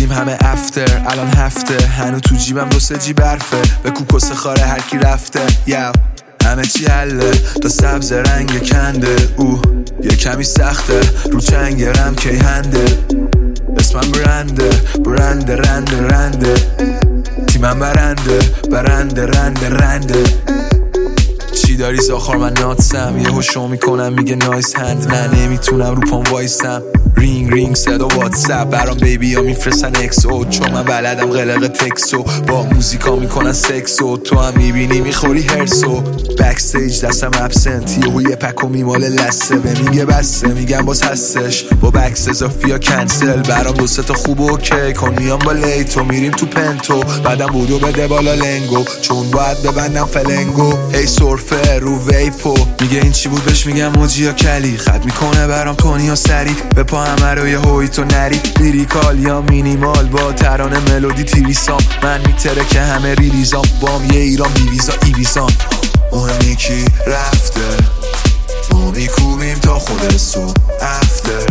میگیم همه افتر. الان هفته هنو تو جیبم 2-3 جیب برفه. به کوکس خاره هرکی رفته. یو همه چی حله تا سبز رنگ کنده. یه کمی سخته رو چنگرم کی هنده. اسمم برنده رنده. تیمم برنده رنده. چی داری زاخار من ناتسم. یه هوشو میکنم میگه نایس هند. نه نمیتونم رو پام وایسم. رینگ صدا واتساپ برام بیبی ها میفرستن اکسو. چون من بلدم قلق تکسو. با موزیکا میکنن سکسو. تو هم میبینی میخوری هرسو. بکستیج دستم ابسنت. یه پکو میماله لسه. به میگه بسته میگم باز هستش. با بکس اضافی ها کنسل. برام 2-3 تا خوب اوکی کن. میام با لیتو میریم تو پنتو. بعدم بودو بده بالا لنگو. چون باید ببندم فلنگو. هی سورفه رو ویپو. میگه این چی بود بهش میگم موجی یا کلی. خط میکنه برام تونی و سری. به پا همه رو یه هوی تو نری. لیریکال یا مینیمال با ترانه ملودی تیریسام. من میتره که همه ریلیزام. بام یه ایران بیویزا ایویزان. اونمی کی رفته ما میکوبیم تا خود سو. افتر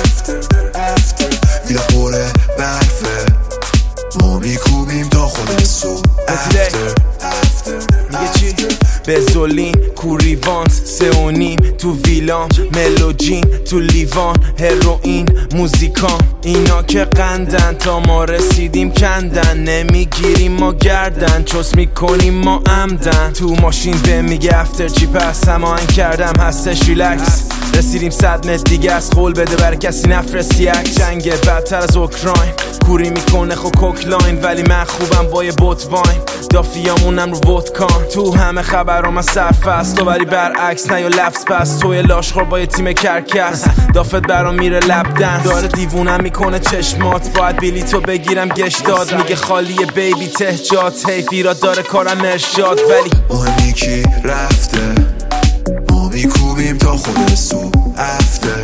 ویلا پره برفه. ما میکوبیم تا خود سو. افتر میگه چی؟ بزولین کوریوانس 3.5 تو ویلام. ملوجین تو لیوان. هروئین موزیکان. اینا که قندن تا ما رسیدیم کندن. نمیگیریم ما گردن چوس میکنیم ما عمدن. تو ماشین به میگه افتر چی پس هماهنگ کردم هستش ریلکس. رسیدیم 100 متر دیگه از قول بده بر کسی نفرستی عکس. جنگ بدتر از اوکراین. کوری میکنه خو کوکلاین ولی من خوبم با یه بوت واین. دافیامونم رو ودکان. تو همه خبرام از سرفست. تو ولی برعکس نه یا لفظ پس. توی لاشخور با یه تیم کرکس. دافت برام میره لب دنس. داره دیوونم میکنه چشمات. باید بلیتو بگیرم گشت داد. میگه خالیه بیبی تهجات. حیف ایراد داره کارم ارشاد ولی مهمی کی رفته ما میکوبیم تا خود سو. افتر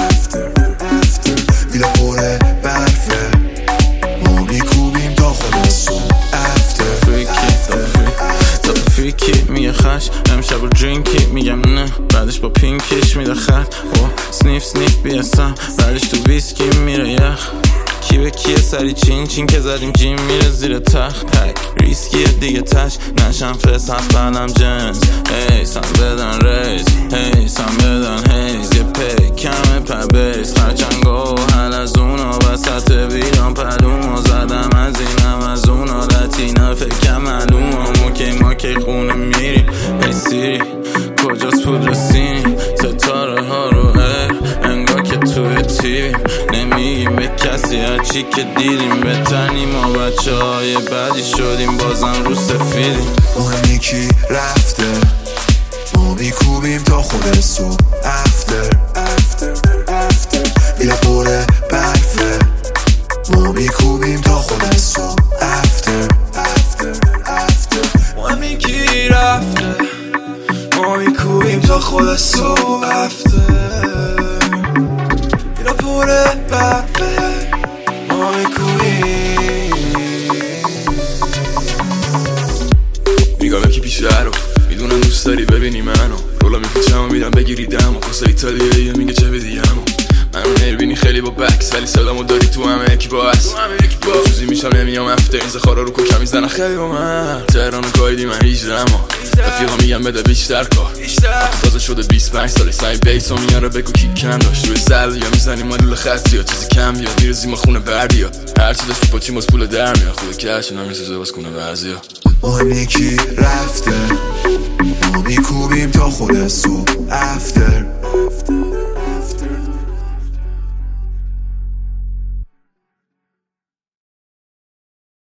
ویلا پره برفه. ما میکوبیم تا خود سو. افتر فریکی میگه خش امشب رو درینکی. میگم نه بعدش با پینکش میده خط. سنیف بیستم بعدش تو ویسکی میره یخ. کی به کیه سری چین که زدیم جیم میره زیر تخت. پک ریسکیه دیگه تش نشم فس هست بلم جنس. هی سم بدن ریز. هی سم بدن هیز. یه پی کمه پبیز. خرچنگو حل از اونا وسط ویران پلوما. زدم از اینم از اونا لاتینا فکر معلوم. ما که خونه میریم. ای سیری کجاست پودر سینی. ستاره ها رو انگار که توی تیویم. نمیگیم به کسی هرچی که دیدیم. بتنیم ما بچه های بدی شدیم بازم رو سفیدیم. مهمی کی رفته ما میکوبیم تا خود سو. افتر ویلا پره برفه. ما میکوبیم تا خود سو. افتر مهمی کی رفته ما میکوبیم تا خود سو. افتر ویلا پره برفه. ما میکوبیم. میگم یکی پیش رو میدونم دوست داری ببینی منو. رولا میپیچم و میدم بگیری دمو. کسا ایتالیاییه میگه چه بدیمو. منو نمیبینی خیلی با بکس ولی صدامو داری تو همه یکی با هست. جوزی میشم نمیام افتر. این زخارا رو کوکم میزنن خیلی با من. تهران و گایدی من 18 اما رفیقا میگم بده بیشتر کار. تازه شده 25 ساله سعی بیسو میاره بگو کی کم داشت. روی سل یا میزنیم ما لول خستی یا چیزی کم بیاد. میرزیم ما خونه بردیا. هر چی داشت با چیم از پول در میاد. خود کش نمیسوزه باز کنه بعضیا. مهمی کی رفته ما میکوبیم تا خود سو.